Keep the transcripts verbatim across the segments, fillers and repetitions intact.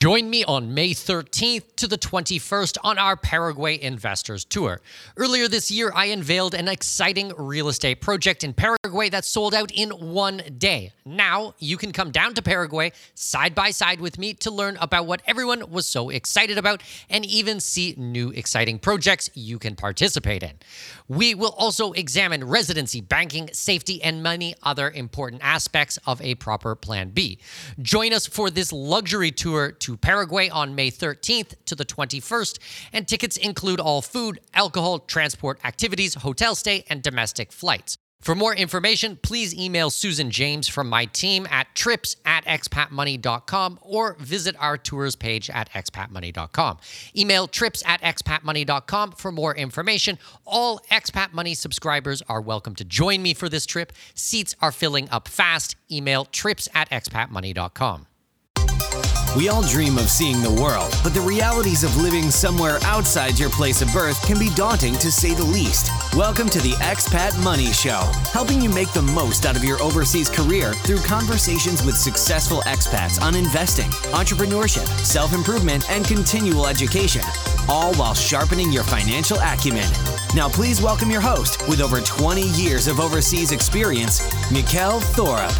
Join me on May thirteenth to the twenty-first on our Paraguay Investors Tour. Earlier this year, I unveiled an exciting real estate project in Paraguay that sold out in one day. Now, you can come down to Paraguay side by side with me to learn about what everyone was so excited about and even see new exciting projects you can participate in. We will also examine residency, banking, safety, and many other important aspects of a proper Plan B. Join us for this luxury tour to Paraguay on May thirteenth to the twenty-first, and tickets include all food, alcohol, transport, activities, hotel stay, and domestic flights. For more information, please email Susan James from my team at trips at expat money dot com or visit our tours page at expat money dot com. Email trips at expat money dot com for more information. All Expat Money subscribers are welcome to join me for this trip. Seats are filling up fast. Email trips at expat money dot com. We all dream of seeing the world, but the realities of living somewhere outside your place of birth can be daunting to say the least. Welcome to the Expat Money Show, helping you make the most out of your overseas career through conversations with successful expats on investing, entrepreneurship, self-improvement, and continual education, all while sharpening your financial acumen. Now please welcome your host with over twenty years of overseas experience, Mikkel Thorup.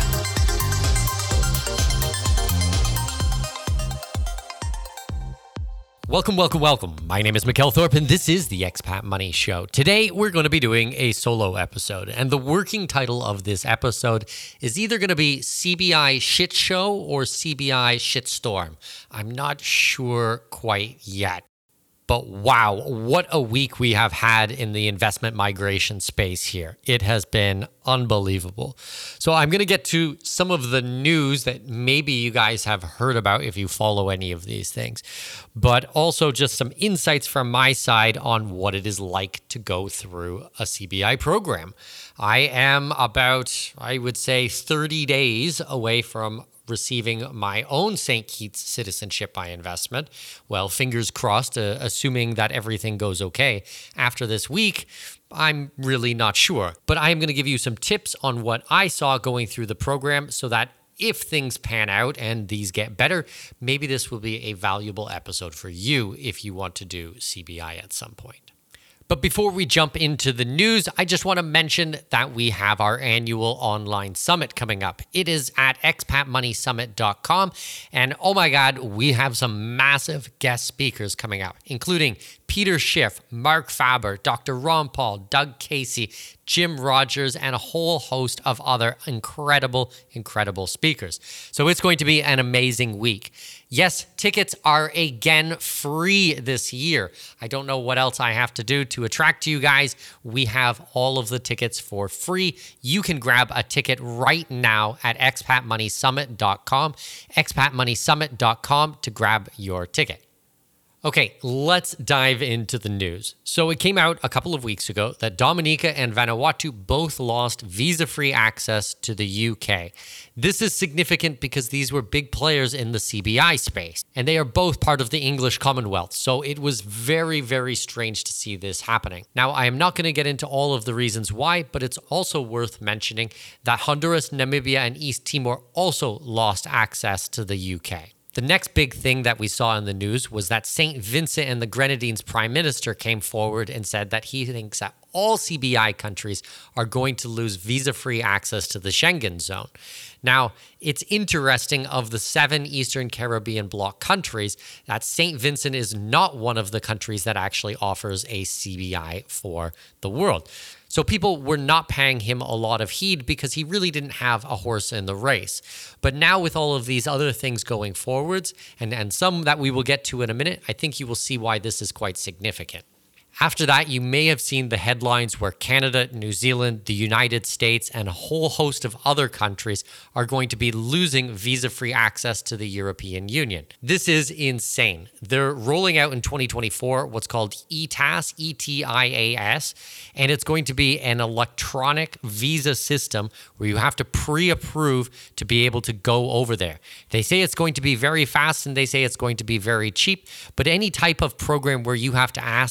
Welcome, welcome, welcome. My name is Mikkel Thorup, and this is the Expat Money Show. Today, we're going to be doing a solo episode, and the working title of this episode is either going to be C B I Shit Show or C B I Shitstorm. I'm not sure quite yet. But wow, what a week we have had in the investment migration space here. It has been unbelievable. So I'm going to get to some of the news that maybe you guys have heard about if you follow any of these things, but also just some insights from my side on what it is like to go through a C B I program. I am about, I would say, thirty days away from receiving my own Saint Kitts citizenship by investment. Well, fingers crossed, uh, assuming that everything goes okay. After this week, I'm really not sure. But I am going to give you some tips on what I saw going through the program so that if things pan out and these get better, maybe this will be a valuable episode for you if you want to do C B I at some point. But before we jump into the news, I just want to mention that we have our annual online summit coming up. It is at expat money summit dot com. And oh my God, we have some massive guest speakers coming out, including Peter Schiff, Mark Faber, Doctor Ron Paul, Doug Casey, Jim Rogers, and a whole host of other incredible, incredible speakers. So it's going to be an amazing week. Yes, tickets are again free this year. I don't know what else I have to do to attract you guys. We have all of the tickets for free. You can grab a ticket right now at expat money summit dot com, expat money summit dot com to grab your ticket. Okay, let's dive into the news. So it came out a couple of weeks ago that Dominica and Vanuatu both lost visa-free access to the U K. This is significant because these were big players in the C B I space, and they are both part of the English Commonwealth. So it was very, very strange to see this happening. Now, I am not going to get into all of the reasons why, but it's also worth mentioning that Honduras, Namibia, and East Timor also lost access to the U K. The next big thing that we saw in the news was that Saint Vincent and the Grenadines Prime Minister came forward and said that he thinks that all C B I countries are going to lose visa-free access to the Schengen zone. Now, it's interesting, of the seven Eastern Caribbean bloc countries, that Saint Vincent is not one of the countries that actually offers a C B I for the world. So people were not paying him a lot of heed because he really didn't have a horse in the race. But now with all of these other things going forwards, and, and some that we will get to in a minute, I think you will see why this is quite significant. After that, you may have seen the headlines where Canada, New Zealand, the United States, and a whole host of other countries are going to be losing visa-free access to the European Union. This is insane. They're rolling out in twenty twenty-four what's called E T A S, E T I A S, and it's going to be an electronic visa system where you have to pre-approve to be able to go over there. They say it's going to be very fast, and they say it's going to be very cheap, but any type of program where you have to ask permission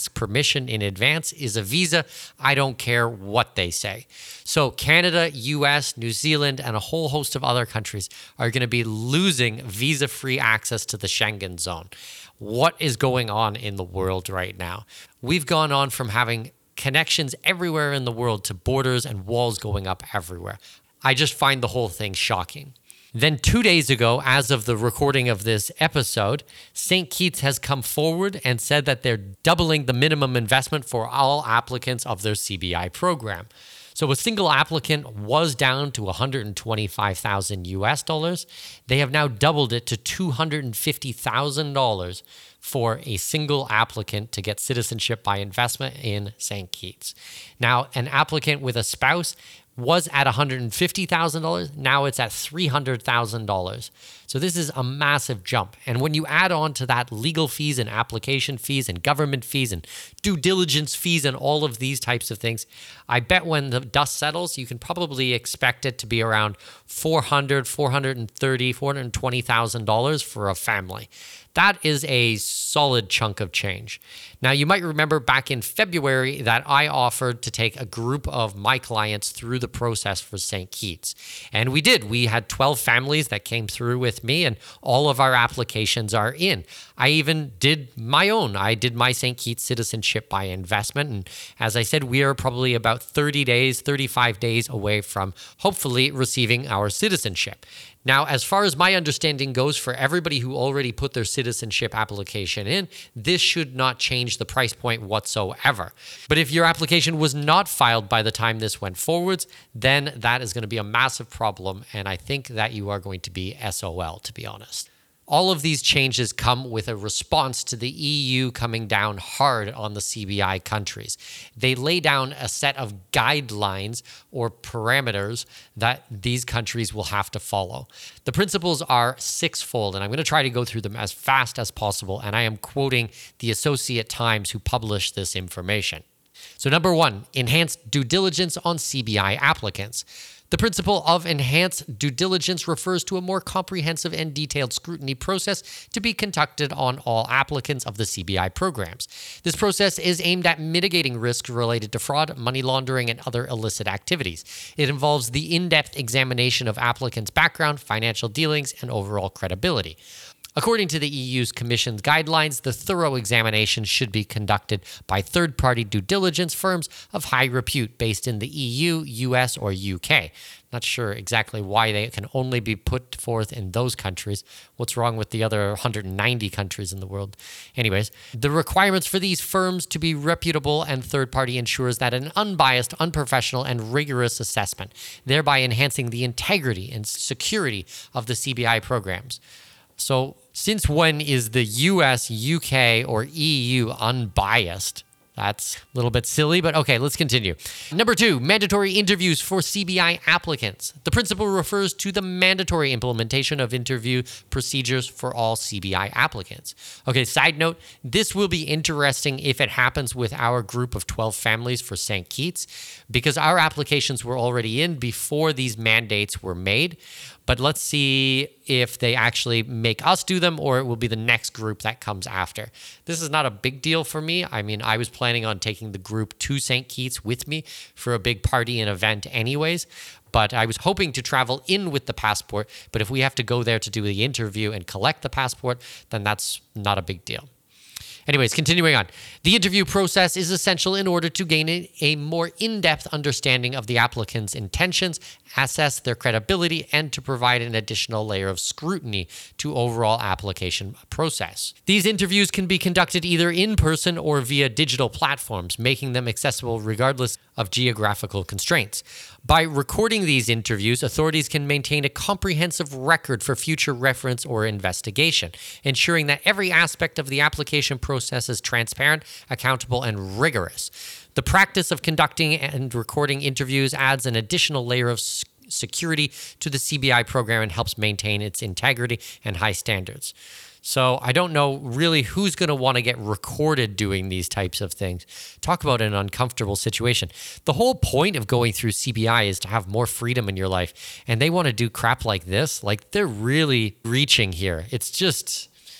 condition in advance is a visa. I don't care what they say. So Canada, U S, New Zealand, and a whole host of other countries are going to be losing visa-free access to the Schengen zone. What is going on in the world right now? We've gone on from having connections everywhere in the world to borders and walls going up everywhere. I just find the whole thing shocking. Then two days ago, as of the recording of this episode, Saint Kitts has come forward and said that they're doubling the minimum investment for all applicants of their C B I program. So a single applicant was down to one hundred twenty-five thousand U S dollars. They have now doubled it to two hundred fifty thousand dollars for a single applicant to get citizenship by investment in Saint Kitts. Now, an applicant with a spouse was at one hundred fifty thousand dollars. Now it's at three hundred thousand dollars. So this is a massive jump. And when you add on to that legal fees and application fees and government fees and due diligence fees and all of these types of things, I bet when the dust settles, you can probably expect it to be around four hundred thousand dollars, four hundred thirty thousand dollars, four hundred twenty thousand dollars for a family. That is a solid chunk of change. Now, you might remember back in February that I offered to take a group of my clients through the process for Saint Kitts. And we did. We had twelve families that came through with me, and all of our applications are in. I even did my own. I did my Saint Kitts citizenship by investment. And as I said, we are probably about thirty days, thirty-five days away from hopefully receiving our citizenship. Now, as far as my understanding goes, for everybody who already put their citizenship application in, this should not change the price point whatsoever. But if your application was not filed by the time this went forwards, then that is going to be a massive problem, and I think that you are going to be S O L, to be honest. All of these changes come with a response to the E U coming down hard on the C B I countries. They lay down a set of guidelines or parameters that these countries will have to follow. The principles are sixfold, and I'm going to try to go through them as fast as possible, and I am quoting the Associate Times who published this information. So number one, enhanced due diligence on C B I applicants. The principle of enhanced due diligence refers to a more comprehensive and detailed scrutiny process to be conducted on all applicants of the C B I programs. This process is aimed at mitigating risks related to fraud, money laundering, and other illicit activities. It involves the in-depth examination of applicants' background, financial dealings, and overall credibility. According to the E U's Commission's guidelines, the thorough examination should be conducted by third-party due diligence firms of high repute based in the E U, U S, or U K. Not sure exactly why they can only be put forth in those countries. What's wrong with the other one hundred ninety countries in the world? Anyways, the requirements for these firms to be reputable and third-party ensures that an unbiased, unprofessional, and rigorous assessment, thereby enhancing the integrity and security of the C B I programs. So since when is the U S, U K, or E U unbiased? That's a little bit silly, but okay, let's continue. Number two, mandatory interviews for C B I applicants. The principle refers to the mandatory implementation of interview procedures for all C B I applicants. Okay, side note, this will be interesting if it happens with our group of twelve families for Saint Kitts, because our applications were already in before these mandates were made. But let's see if they actually make us do them or it will be the next group that comes after. This is not a big deal for me. I mean, I was planning on taking the group to Saint Kitts with me for a big party and event anyways, but I was hoping to travel in with the passport. But if we have to go there to do the interview and collect the passport, then that's not a big deal. Anyways, continuing on. The interview process is essential in order to gain a, a more in-depth understanding of the applicant's intentions, assess their credibility, and to provide an additional layer of scrutiny to overall application process. These interviews can be conducted either in person or via digital platforms, making them accessible regardless of geographical constraints. By recording these interviews, authorities can maintain a comprehensive record for future reference or investigation, ensuring that every aspect of the application process is transparent, accountable, and rigorous. The practice of conducting and recording interviews adds an additional layer of security to the C B I program and helps maintain its integrity and high standards. So I don't know really who's going to want to get recorded doing these types of things. Talk about an uncomfortable situation. The whole point of going through C B I is to have more freedom in your life. And they want to do crap like this. Like, they're really reaching here. It's just,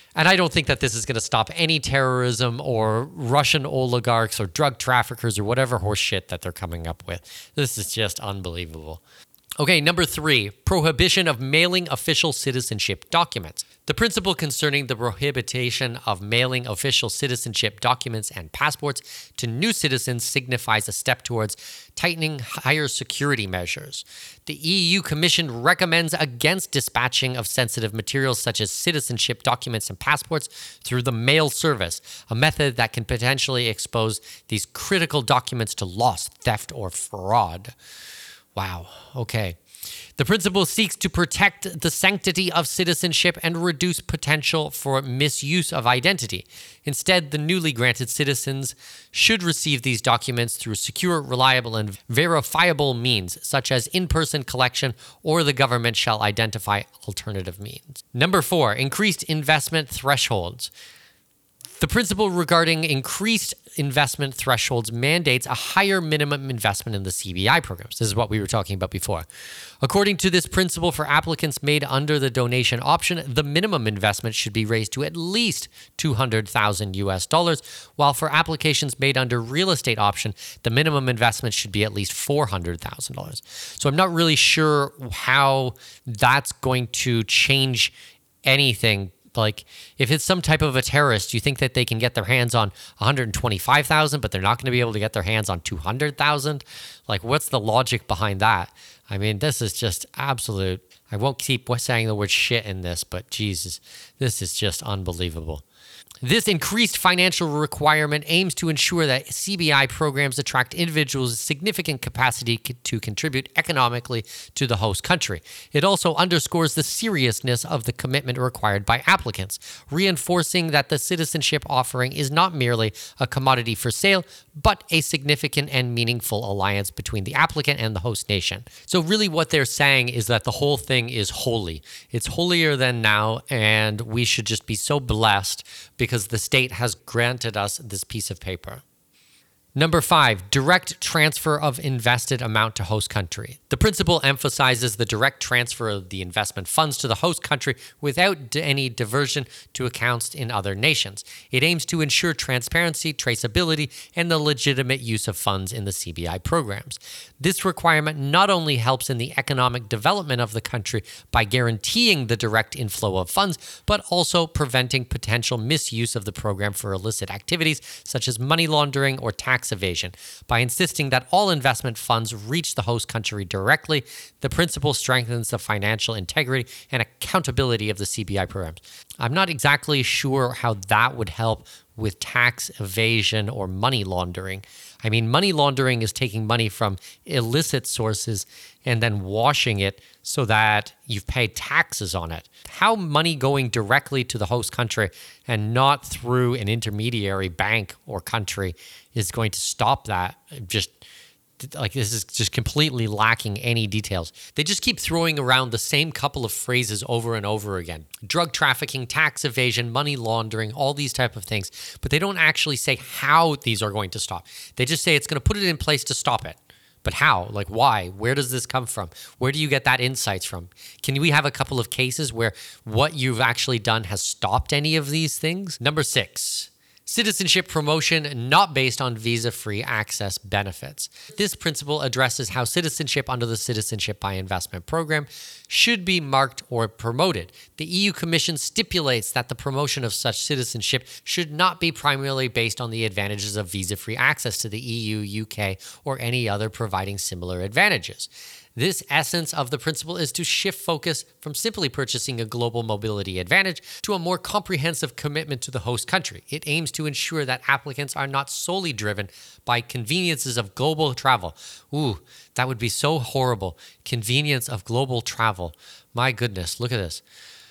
And I don't think that this is going to stop any terrorism or Russian oligarchs or drug traffickers or whatever horse shit that they're coming up with. This is just unbelievable. Okay, number three, prohibition of mailing official citizenship documents. The principle concerning the prohibition of mailing official citizenship documents and passports to new citizens signifies a step towards tightening higher security measures. The E U Commission recommends against dispatching of sensitive materials such as citizenship documents and passports through the mail service, a method that can potentially expose these critical documents to loss, theft, or fraud. Wow. Okay. The principle seeks to protect the sanctity of citizenship and reduce potential for misuse of identity. Instead, the newly granted citizens should receive these documents through secure, reliable, and verifiable means, such as in-person collection, or the government shall identify alternative means. Number four, increased investment thresholds. The principle regarding increased investment thresholds mandates a higher minimum investment in the C B I programs. This is what we were talking about before. According to this principle, for applicants made under the donation option, the minimum investment should be raised to at least two hundred thousand U S dollars, while for applications made under real estate option, the minimum investment should be at least four hundred thousand dollars. So I'm not really sure how that's going to change anything. Like, if it's some type of a terrorist, you think that they can get their hands on one hundred twenty-five thousand, but they're not going to be able to get their hands on two hundred thousand? Like, what's the logic behind that? I mean, this is just absolute. I won't keep saying the word shit in this, but Jesus, this is just unbelievable. This increased financial requirement aims to ensure that C B I programs attract individuals with significant capacity to contribute economically to the host country. It also underscores the seriousness of the commitment required by applicants, reinforcing that the citizenship offering is not merely a commodity for sale, but a significant and meaningful alliance between the applicant and the host nation. So really what they're saying is that the whole thing is holy. It's holier than now, and we should just be so blessed because the state has granted us this piece of paper. Number five, direct transfer of invested amount to host country. The principle emphasizes the direct transfer of the investment funds to the host country without any diversion to accounts in other nations. It aims to ensure transparency, traceability, and the legitimate use of funds in the C B I programs. This requirement not only helps in the economic development of the country by guaranteeing the direct inflow of funds, but also preventing potential misuse of the program for illicit activities such as money laundering or tax evasion. By insisting that all investment funds reach the host country directly, the principle strengthens the financial integrity and accountability of the C B I programs. I'm not exactly sure how that would help with tax evasion or money laundering. I mean, money laundering is taking money from illicit sources and then washing it so that you've paid taxes on it. How money going directly to the host country and not through an intermediary bank or country is going to stop that? Just like, this is just completely lacking any details. They just keep throwing around the same couple of phrases over and over again. Drug trafficking, tax evasion, money laundering, all these type of things. But they don't actually say how these are going to stop. They just say it's going to put it in place to stop it. But how? Like, why? Where does this come from? Where do you get that insights from? Can we have a couple of cases where what you've actually done has stopped any of these things? Number six. Citizenship promotion not based on visa-free access benefits. This principle addresses how citizenship under the Citizenship by Investment program should be marked or promoted. The E U Commission stipulates that the promotion of such citizenship should not be primarily based on the advantages of visa-free access to the E U, U K, or any other providing similar advantages. This essence of the principle is to shift focus from simply purchasing a global mobility advantage to a more comprehensive commitment to the host country. It aims to ensure that applicants are not solely driven by conveniences of global travel. Ooh, that would be so horrible. Convenience of global travel. My goodness, look at this.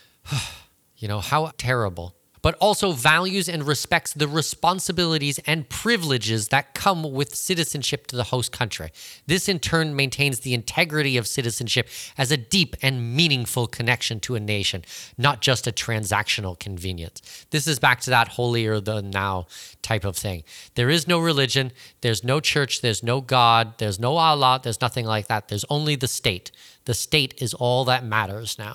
You know, how terrible. But also values and respects the responsibilities and privileges that come with citizenship to the host country. This in turn maintains the integrity of citizenship as a deep and meaningful connection to a nation, not just a transactional convenience. This is back to that holier than thou type of thing. There is no religion, there's no church, there's no God, there's no Allah, there's nothing like that. There's only the state. The state is all that matters now.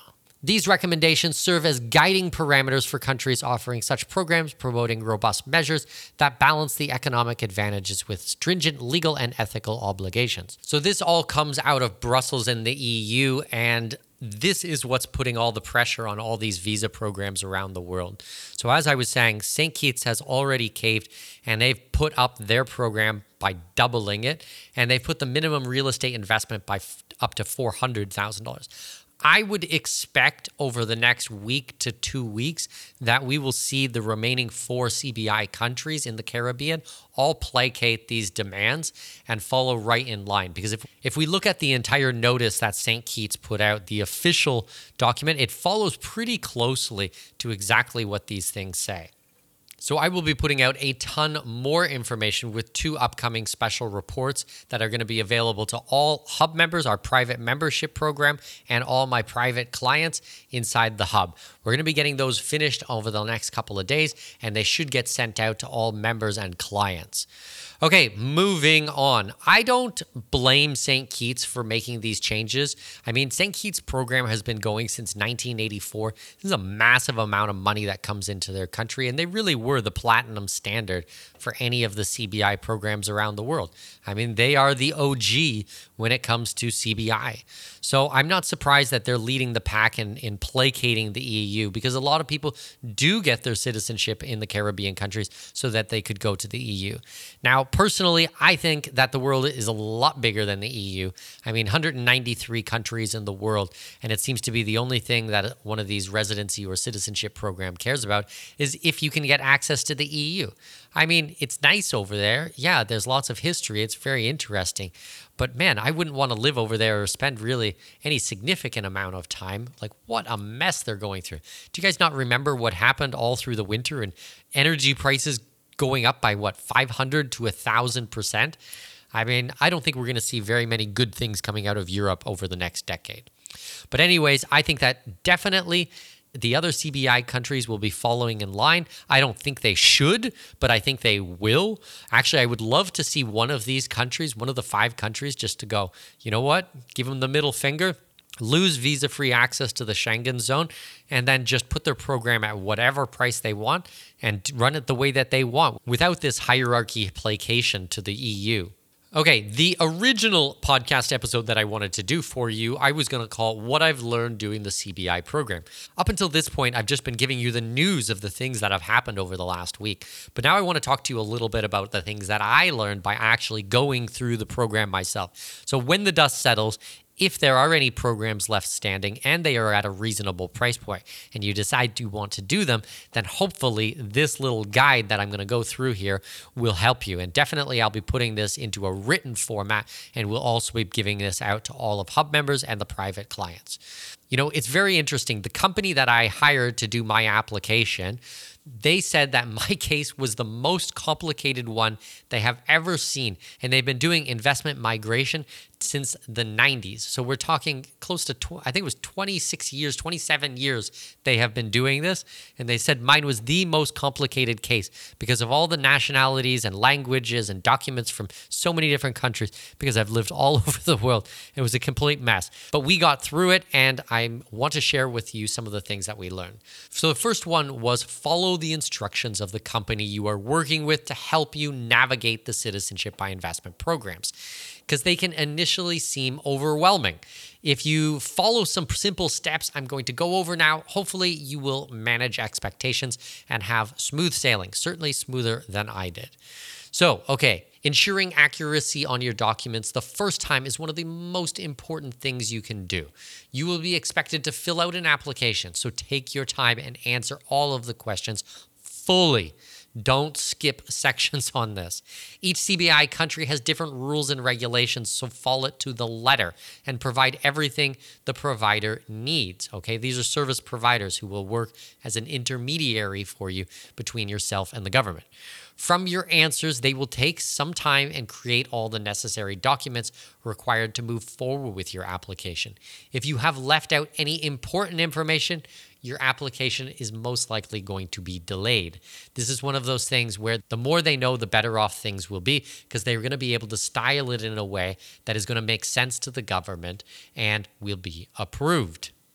These recommendations serve as guiding parameters for countries offering such programs, promoting robust measures that balance the economic advantages with stringent legal and ethical obligations. So this all comes out of Brussels and the E U, and this is what's putting all the pressure on all these visa programs around the world. So as I was saying, Saint Kitts has already caved, and they've put up their program by doubling it, and they've put the minimum real estate investment by f- up to four hundred thousand dollars. I would expect over the next week to two weeks that we will see the remaining four C B I countries in the Caribbean all placate these demands and follow right in line. Because if, if we look at the entire notice that Saint Kitts put out, the official document, it follows pretty closely to exactly what these things say. So I will be putting out a ton more information with two upcoming special reports that are going to be available to all Hub members, our private membership program, and all my private clients inside the Hub. We're going to be getting those finished over the next couple of days, and they should get sent out to all members and clients. Okay, moving on. I don't blame Saint Kitts for making these changes. I mean, Saint Kitts' program has been going since nineteen eighty-four. This is a massive amount of money that comes into their country, and they really were the platinum standard for any of the C B I programs around the world. I mean, they are the O G when it comes to C B I. So I'm not surprised that they're leading the pack in, in placating the E U, because a lot of people do get their citizenship in the Caribbean countries so that they could go to the E U. Now, personally, I think that the world is a lot bigger than the E U. I mean, one hundred ninety-three countries in the world, and it seems to be the only thing that one of these residency or citizenship program cares about is if you can get access to the E U. I mean, it's nice over there. Yeah, there's lots of history. It's very interesting. But man, I wouldn't want to live over there or spend really any significant amount of time. Like, what a mess they're going through. Do you guys not remember what happened all through the winter and energy prices going up by what, five hundred to one thousand percent? I mean, I don't think we're going to see very many good things coming out of Europe over the next decade. But anyways, I think that definitely the other C B I countries will be following in line. I don't think they should, but I think they will. Actually, I would love to see one of these countries, one of the five countries, just to go, you know what, give them the middle finger, lose visa-free access to the Schengen zone, and then just put their program at whatever price they want and run it the way that they want without this hierarchy placation to the E U. Okay, the original podcast episode that I wanted to do for you, I was going to call What I've Learned Doing the C B I Program. Up until this point, I've just been giving you the news of the things that have happened over the last week. But now I want to talk to you a little bit about the things that I learned by actually going through the program myself. So when the dust settles, if there are any programs left standing and they are at a reasonable price point and you decide you want to do them, then hopefully this little guide that I'm going to go through here will help you. And definitely I'll be putting this into a written format, and we'll also be giving this out to all of Hub members and the private clients. You know, it's very interesting. The company that I hired to do my application, they said that my case was the most complicated one they have ever seen. And they've been doing investment migration since the nineties. So we're talking close to, tw- I think it was twenty-six years, twenty-seven years they have been doing this. And they said mine was the most complicated case because of all the nationalities and languages and documents from so many different countries, because I've lived all over the world. It was a complete mess. But we got through it, and I want to share with you some of the things that we learned. So the first one was follow the instructions of the company you are working with to help you navigate the citizenship by investment programs, because they can initially seem overwhelming. If you follow some simple steps I'm going to go over now, hopefully you will manage expectations and have smooth sailing, certainly smoother than I did. So, okay, ensuring accuracy on your documents the first time is one of the most important things you can do. You will be expected to fill out an application, so take your time and answer all of the questions fully. Don't skip sections on this. Each C B I country has different rules and regulations, so follow it to the letter and provide everything the provider needs. Okay, these are service providers who will work as an intermediary for you between yourself and the government. From your answers, they will take some time and create all the necessary documents required to move forward with your application. If you have left out any important information, your application is most likely going to be delayed. This is one of those things where the more they know, the better off things will be, because they're going to be able to style it in a way that is going to make sense to the government and will be approved.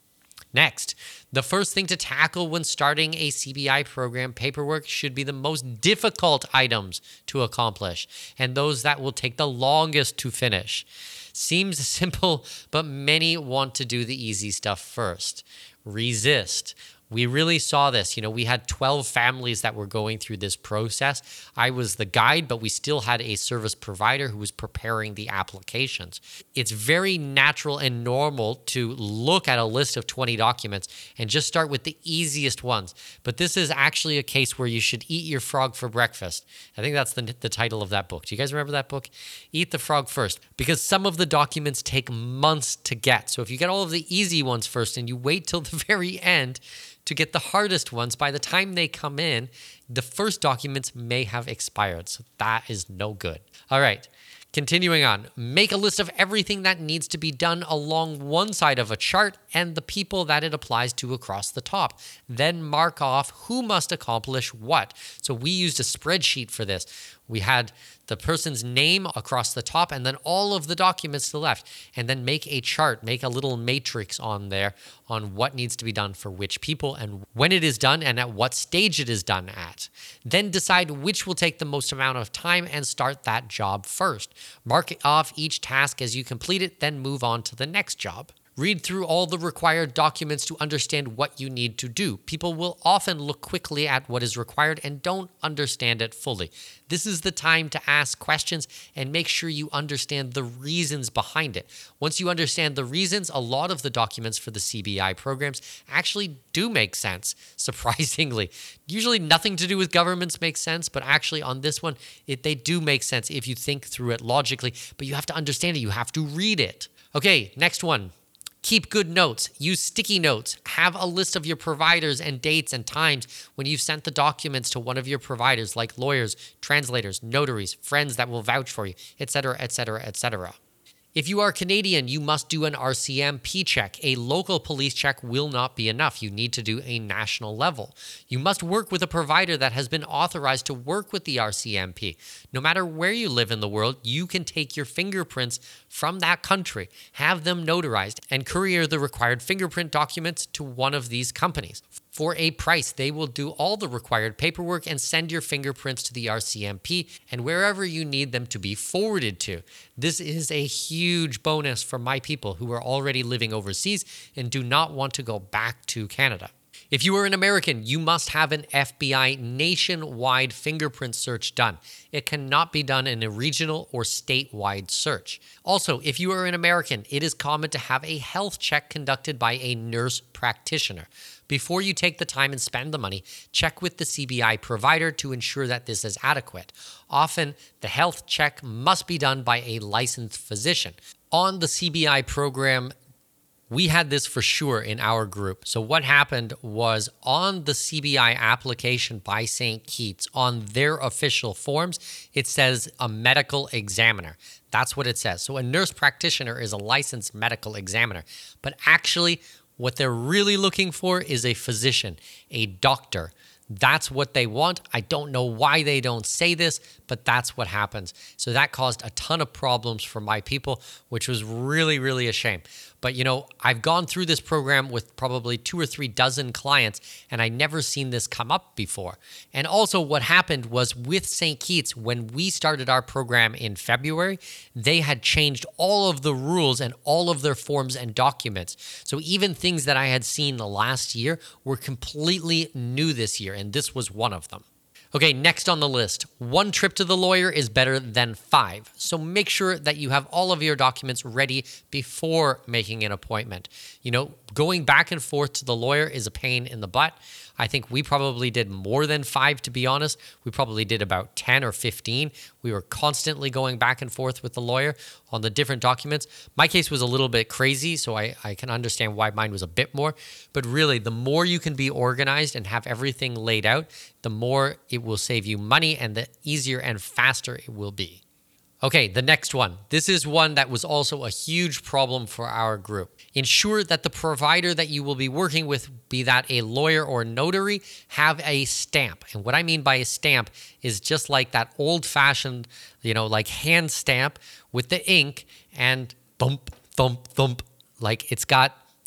Next, the first thing to tackle when starting a C B I program paperwork should be the most difficult items to accomplish and those that will take the longest to finish. Seems simple, but many want to do the easy stuff first. Resist. We really saw this. You know, we had twelve families that were going through this process. I was the guide, but we still had a service provider who was preparing the applications. It's very natural and normal to look at a list of twenty documents and just start with the easiest ones. But this is actually a case where you should eat your frog for breakfast. I think that's the, the title of that book. Do you guys remember that book? Eat the frog first, because some of the documents take months to get. So if you get all of the easy ones first and you wait till the very end to get the hardest ones, by the time they come in, the first documents may have expired. So that is no good. All right, continuing on. Make a list of everything that needs to be done along one side of a chart and the people that it applies to across the top. Then mark off who must accomplish what. So we used a spreadsheet for this. We had the person's name across the top and then all of the documents to the left, and then make a chart, make a little matrix on there on what needs to be done for which people and when it is done and at what stage it is done at. Then decide which will take the most amount of time and start that job first. Mark off each task as you complete it, then move on to the next job. Read through all the required documents to understand what you need to do. People will often look quickly at what is required and don't understand it fully. This is the time to ask questions and make sure you understand the reasons behind it. Once you understand the reasons, a lot of the documents for the C B I programs actually do make sense, surprisingly. Usually nothing to do with governments makes sense, but actually on this one, it, they do make sense if you think through it logically, but you have to understand it. You have to read it. Okay, next one. Keep good notes. Use sticky notes. Have a list of your providers and dates and times when you've sent the documents to one of your providers, like lawyers, translators, notaries, friends that will vouch for you, et cetera, et cetera, et cetera. If you are Canadian, you must do an R C M P check. A local police check will not be enough. You need to do a national level. You must work with a provider that has been authorized to work with the R C M P. No matter where you live in the world, you can take your fingerprints from that country, have them notarized, and courier the required fingerprint documents to one of these companies. For a price, they will do all the required paperwork and send your fingerprints to the R C M P and wherever you need them to be forwarded to. This is a huge bonus for my people who are already living overseas and do not want to go back to Canada. If you are an American, you must have an F B I nationwide fingerprint search done. It cannot be done in a regional or statewide search. Also, if you are an American, it is common to have a health check conducted by a nurse practitioner. Before you take the time and spend the money, check with the C B I provider to ensure that this is adequate. Often, the health check must be done by a licensed physician. On the C B I program, we had this for sure in our group. So what happened was on the C B I application by Saint Kitts, on their official forms, it says a medical examiner. That's what it says. So a nurse practitioner is a licensed medical examiner. But actually, what they're really looking for is a physician, a doctor. That's what they want. I don't know why they don't say this, but that's what happens. So that caused a ton of problems for my people, which was really, really a shame. But, you know, I've gone through this program with probably two or three dozen clients, and I never seen this come up before. And also what happened was with Saint Kitts, when we started our program in February, they had changed all of the rules and all of their forms and documents. So even things that I had seen the last year were completely new this year, and this was one of them. Okay, next on the list, one trip to the lawyer is better than five. So make sure that you have all of your documents ready before making an appointment. You know, going back and forth to the lawyer is a pain in the butt. I think we probably did more than five, to be honest. We probably did about ten or fifteen. We were constantly going back and forth with the lawyer on the different documents. My case was a little bit crazy, so I, I can understand why mine was a bit more. But really, the more you can be organized and have everything laid out, the more it will save you money and the easier and faster it will be. Okay, the next one. This is one that was also a huge problem for our group. Ensure that the provider that you will be working with, be that a lawyer or notary, have a stamp. And what I mean by a stamp is just like that old-fashioned, you know, like hand stamp with the ink and thump, thump, thump. Like it's got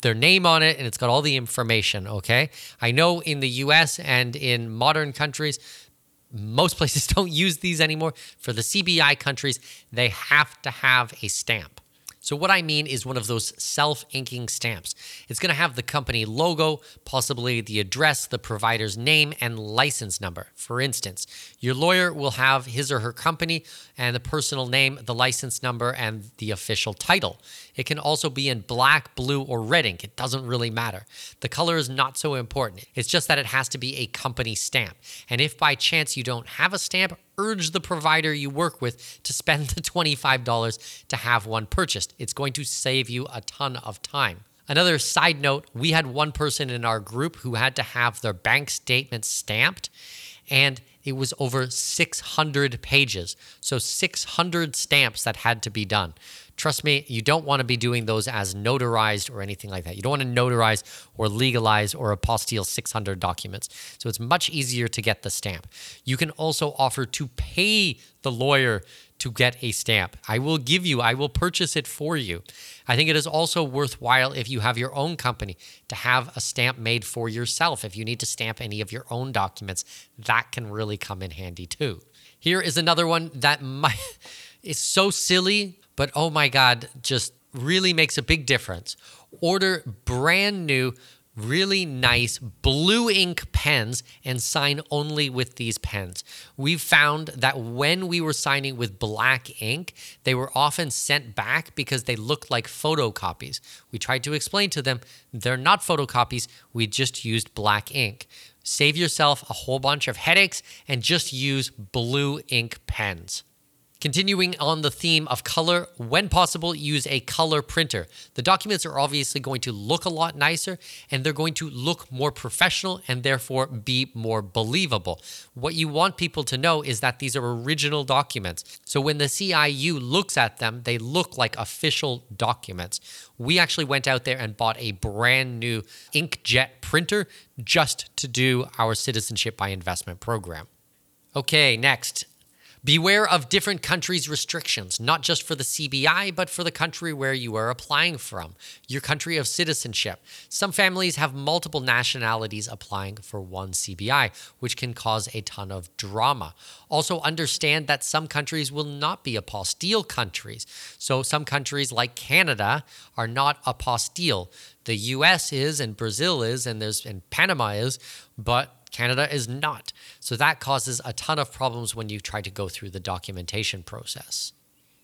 their name on it and it's got all the information, okay? I know in the U S and in modern countries, most places don't use these anymore. For the C B I countries, they have to have a stamp. So what I mean is one of those self-inking stamps. It's going to have the company logo, possibly the address, the provider's name, and license number. For instance, your lawyer will have his or her company and the personal name, the license number, and the official title. It can also be in black, blue, or red ink. It doesn't really matter. The color is not so important. It's just that it has to be a company stamp. And if by chance you don't have a stamp, urge the provider you work with to spend the twenty-five dollars to have one purchased. It's going to save you a ton of time. Another side note, we had one person in our group who had to have their bank statement stamped, and it was over six hundred pages. So six hundred stamps that had to be done. Trust me, you don't want to be doing those as notarized or anything like that. You don't want to notarize or legalize or apostille six hundred documents. So it's much easier to get the stamp. You can also offer to pay the lawyer to get a stamp. I will give you, I will purchase it for you. I think it is also worthwhile if you have your own company to have a stamp made for yourself. If you need to stamp any of your own documents, that can really come in handy too. Here is another one that might, is so silly, but oh my God, just really makes a big difference. Order brand new, really nice blue ink pens and sign only with these pens. We've found that when we were signing with black ink, they were often sent back because they looked like photocopies. We tried to explain to them, they're not photocopies, we just used black ink. Save yourself a whole bunch of headaches and just use blue ink pens. Continuing on the theme of color, when possible, use a color printer. The documents are obviously going to look a lot nicer and they're going to look more professional and therefore be more believable. What you want people to know is that these are original documents. So when the C I U looks at them, they look like official documents. We actually went out there and bought a brand new inkjet printer just to do our Citizenship by Investment program. Okay, next. Beware of different countries' restrictions, not just for the C B I, but for the country where you are applying from, your country of citizenship. Some families have multiple nationalities applying for one C B I, which can cause a ton of drama. Also understand that some countries will not be apostille countries. So some countries like Canada are not apostille. The U S is, and Brazil is, and there's and Panama is, but Canada is not. So that causes a ton of problems when you try to go through the documentation process.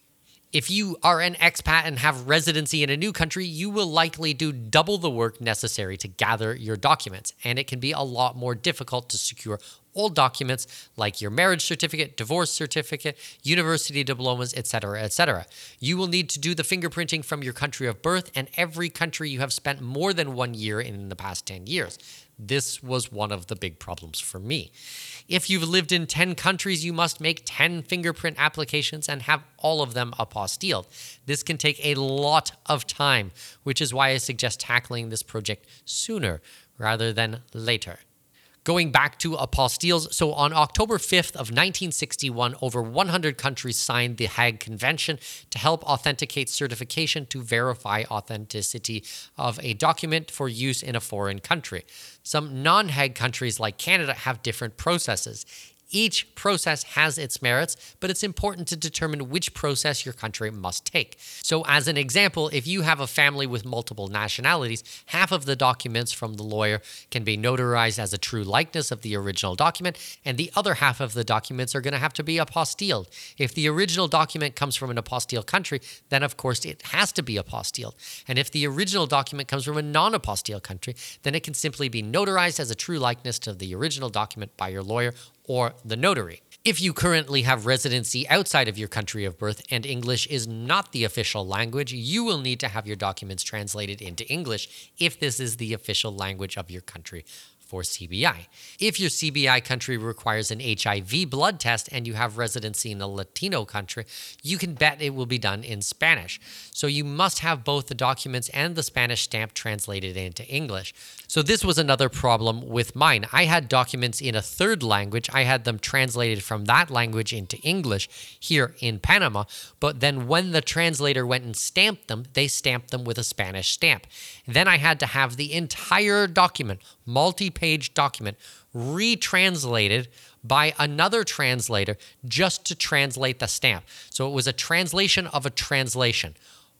If you are an expat and have residency in a new country, you will likely do double the work necessary to gather your documents, and it can be a lot more difficult to secure old documents like your marriage certificate, divorce certificate, university diplomas, et cetera, et cetera. You will need to do the fingerprinting from your country of birth and every country you have spent more than one year in, in the past ten years. This was one of the big problems for me. If you've lived in ten countries, you must make ten fingerprint applications and have all of them apostilled. This can take a lot of time, which is why I suggest tackling this project sooner rather than later. Going back to apostilles, so on October fifth of nineteen sixty-one, over one hundred countries signed the Hague Convention to help authenticate certification to verify authenticity of a document for use in a foreign country. Some non-Hague countries like Canada have different processes. Each process has its merits, but it's important to determine which process your country must take. So as an example, if you have a family with multiple nationalities, half of the documents from the lawyer can be notarized as a true likeness of the original document, and the other half of the documents are going to have to be apostilled. If the original document comes from an apostille country, then of course it has to be apostilled. And if the original document comes from a non-apostille country, then it can simply be notarized as a true likeness to the original document by your lawyer or the notary. If you currently have residency outside of your country of birth and English is not the official language, you will need to have your documents translated into English if this is the official language of your country for C B I. If your C B I country requires an H I V blood test and you have residency in a Latino country, you can bet it will be done in Spanish. So you must have both the documents and the Spanish stamp translated into English. So this was another problem with mine. I had documents in a third language. I had them translated from that language into English here in Panama, but then when the translator went and stamped them, they stamped them with a Spanish stamp. Then I had to have the entire document, multi-page document, retranslated by another translator just to translate the stamp. So it was a translation of a translation.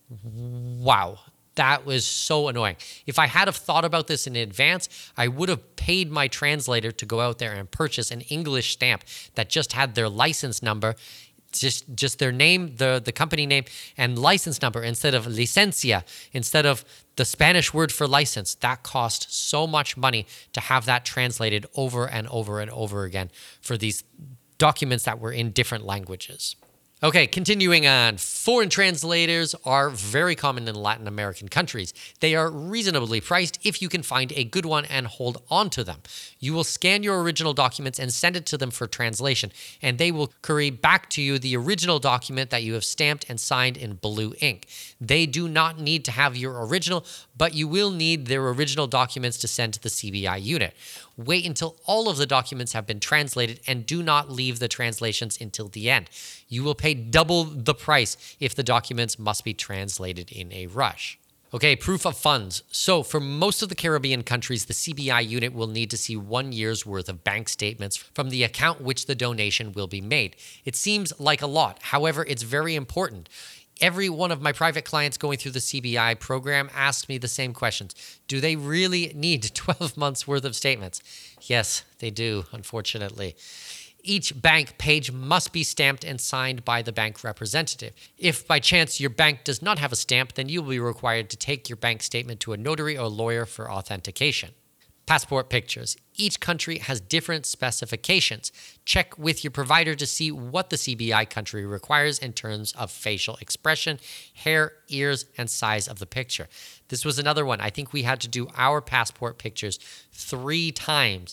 Wow. That was so annoying. If I had have thought about this in advance, I would have paid my translator to go out there and purchase an English stamp that just had their license number, just just their name, the, the company name, and license number instead of licencia, instead of the Spanish word for license. That cost so much money to have that translated over and over and over again for these documents that were in different languages. Okay, continuing on. Foreign translators are very common in Latin American countries. They are reasonably priced if you can find a good one and hold on to them. You will scan your original documents and send it to them for translation, and they will courier back to you the original document that you have stamped and signed in blue ink. They do not need to have your original, but you will need their original documents to send to the C B I unit. Wait until all of the documents have been translated and do not leave the translations until the end. You will pay double the price if the documents must be translated in a rush. Okay, proof of funds. So for most of the Caribbean countries, the C B I unit will need to see one year's worth of bank statements from the account which the donation will be made. It seems like a lot. However, it's very important. Every one of my private clients going through the C B I program asks me the same questions. Do they really need twelve months worth of statements? Yes, they do, unfortunately. Each bank page must be stamped and signed by the bank representative. If by chance your bank does not have a stamp, then you will be required to take your bank statement to a notary or lawyer for authentication. Passport pictures. Each country has different specifications. Check with your provider to see what the C B I country requires in terms of facial expression, hair, ears, and size of the picture. This was another one. I think we had to do our passport pictures three times.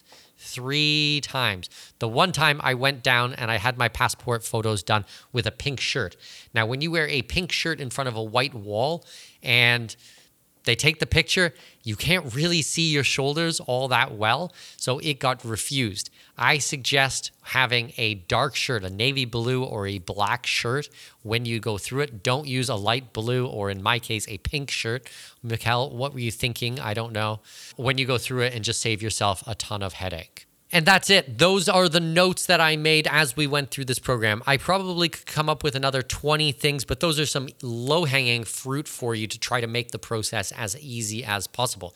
Three times. The one time I went down and I had my passport photos done with a pink shirt. Now, when you wear a pink shirt in front of a white wall and they take the picture, you can't really see your shoulders all that well, so it got refused. I suggest having a dark shirt, a navy blue or a black shirt when you go through it. Don't use a light blue or, in my case, a pink shirt. Mikkel, what were you thinking? I don't know. When you go through it, and just save yourself a ton of headache. And that's it. Those are the notes that I made as we went through this program. I probably could come up with another twenty things, but those are some low-hanging fruit for you to try to make the process as easy as possible.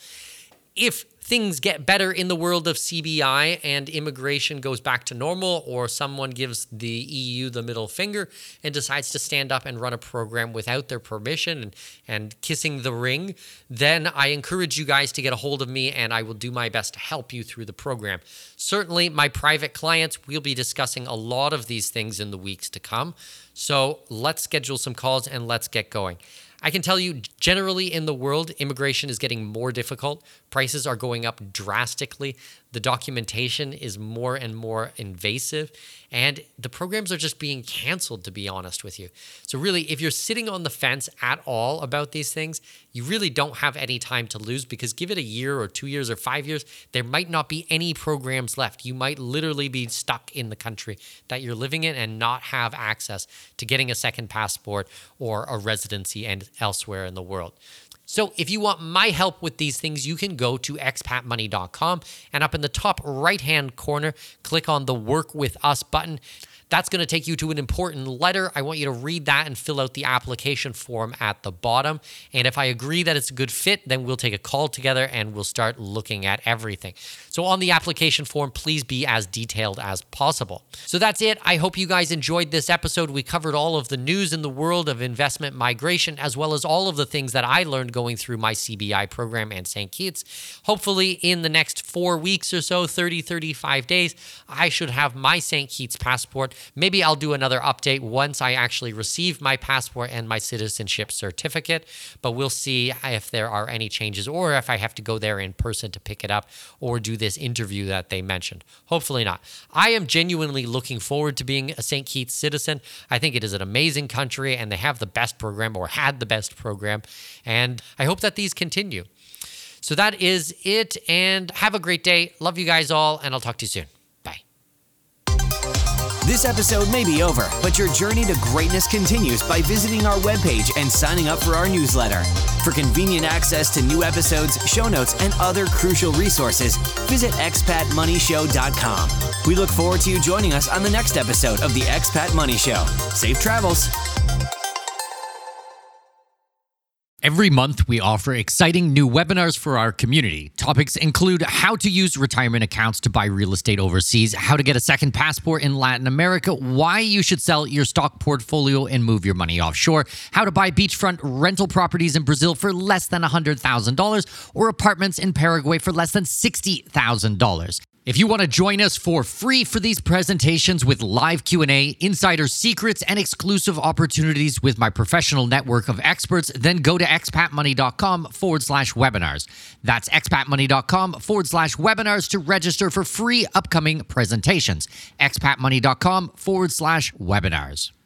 If things get better in the world of C B I and immigration goes back to normal, or someone gives the E U the middle finger and decides to stand up and run a program without their permission and, and kissing the ring, then I encourage you guys to get a hold of me and I will do my best to help you through the program. Certainly, my private clients, we'll be discussing a lot of these things in the weeks to come. So let's schedule some calls and let's get going. I can tell you, generally in the world, immigration is getting more difficult. Prices are going up drastically. The documentation is more and more invasive. And the programs are just being canceled, to be honest with you. So really, if you're sitting on the fence at all about these things, you really don't have any time to lose, because give it a year or two years or five years, there might not be any programs left. You might literally be stuck in the country that you're living in and not have access to getting a second passport or a residency and elsewhere in the world. So if you want my help with these things, you can go to expat money dot com and up in the top right-hand corner, click on the Work With Us button. That's going to take you to an important letter. I want you to read that and fill out the application form at the bottom. And if I agree that it's a good fit, then we'll take a call together and we'll start looking at everything. So on the application form, please be as detailed as possible. So that's it. I hope you guys enjoyed this episode. We covered all of the news in the world of investment migration, as well as all of the things that I learned going through my C B I program and Saint Kitts. Hopefully in the next four weeks or so, thirty, thirty-five days, I should have my Saint Kitts passport. Maybe I'll do another update once I actually receive my passport and my citizenship certificate, but we'll see if there are any changes or if I have to go there in person to pick it up or do this interview that they mentioned. Hopefully not. I am genuinely looking forward to being a Saint Kitts citizen. I think it is an amazing country and they have the best program, or had the best program, and I hope that these continue. So that is it, and have a great day. Love you guys all, and I'll talk to you soon. This episode may be over, but your journey to greatness continues by visiting our webpage and signing up for our newsletter. For convenient access to new episodes, show notes, and other crucial resources, visit expat money show dot com. We look forward to you joining us on the next episode of the Expat Money Show. Safe travels. Every month, we offer exciting new webinars for our community. Topics include how to use retirement accounts to buy real estate overseas, how to get a second passport in Latin America, why you should sell your stock portfolio and move your money offshore, how to buy beachfront rental properties in Brazil for less than one hundred thousand dollars, or apartments in Paraguay for less than sixty thousand dollars. If you want to join us for free for these presentations with live Q and A, insider secrets, and exclusive opportunities with my professional network of experts, then go to expatmoney.com forward slash webinars. That's expatmoney.com forward slash webinars to register for free upcoming presentations. expatmoney.com forward slash webinars.